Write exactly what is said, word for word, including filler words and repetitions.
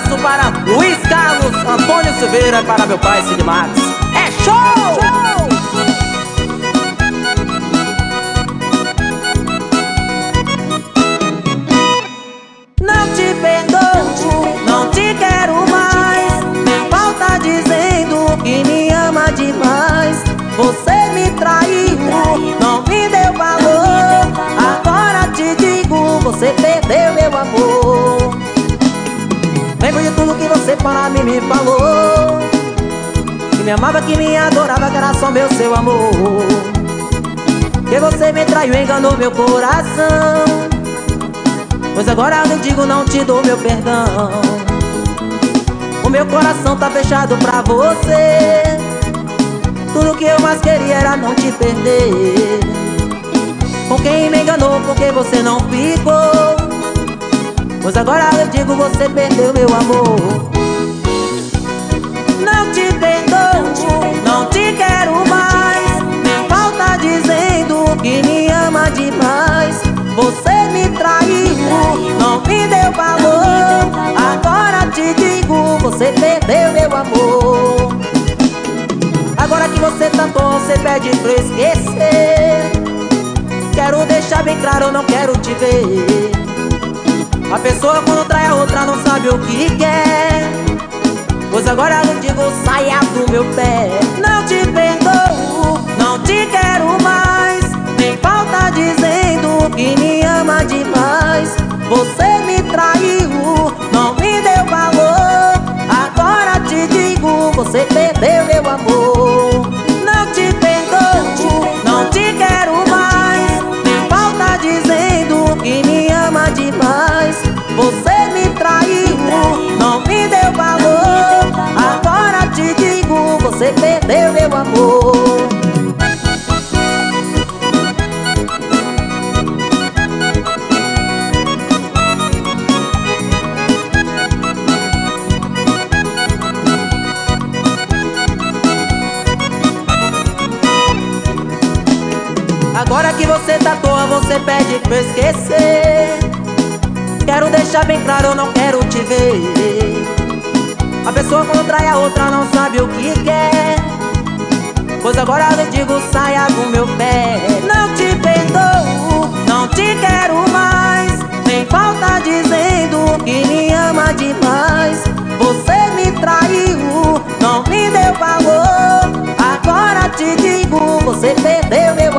abraço para Luiz Carlos Antônio Silveira, para meu pai Cid Max. É show! show! Não te perdoo, não te quero mais. Nem falta dizendo que me ama demais. Você me traiu, não me deu valor. Agora te digo, você perdeu meu amor. Lembro de tudo que você para mim me falou, que me amava, que me adorava, que era só meu seu amor. Que você me traiu, enganou meu coração. Pois agora eu digo, não te dou meu perdão. O meu coração tá fechado pra você. Tudo que eu mais queria era não te perder. Com quem me enganou, porque você não ficou. Pois agora eu digo, você perdeu meu amor. Não te perdoo, não te quero mais. Nem falta dizendo que me ama demais. Você me traiu, não me deu valor. Agora te digo, você perdeu meu amor. Agora que você tentou, você pede pra esquecer. Quero deixar bem claro, eu não quero te ver. A pessoa quando trai a outra não sabe o que quer. Pois agora eu digo, saia do meu pé. Não te perdoo, não te quero mais. Nem falta dizendo que me ama demais. Você me traiu, não me deu valor. Agora te digo, você perdeu meu amor. Não te perdoo, não te quero mais. Nem falta dizendo que me ama demais. Você me traiu, não me deu valor. Agora te digo, você perdeu meu amor. Agora que você tá à toa, você pede pra eu esquecer. Quero deixar bem claro, eu não quero te ver. A pessoa quando trai a outra não sabe o que quer. Pois agora eu digo, saia do meu pé. Não te perdoo, não te quero mais. Nem falta dizendo que me ama demais. Você me traiu, não me deu valor. Agora te digo, você perdeu meu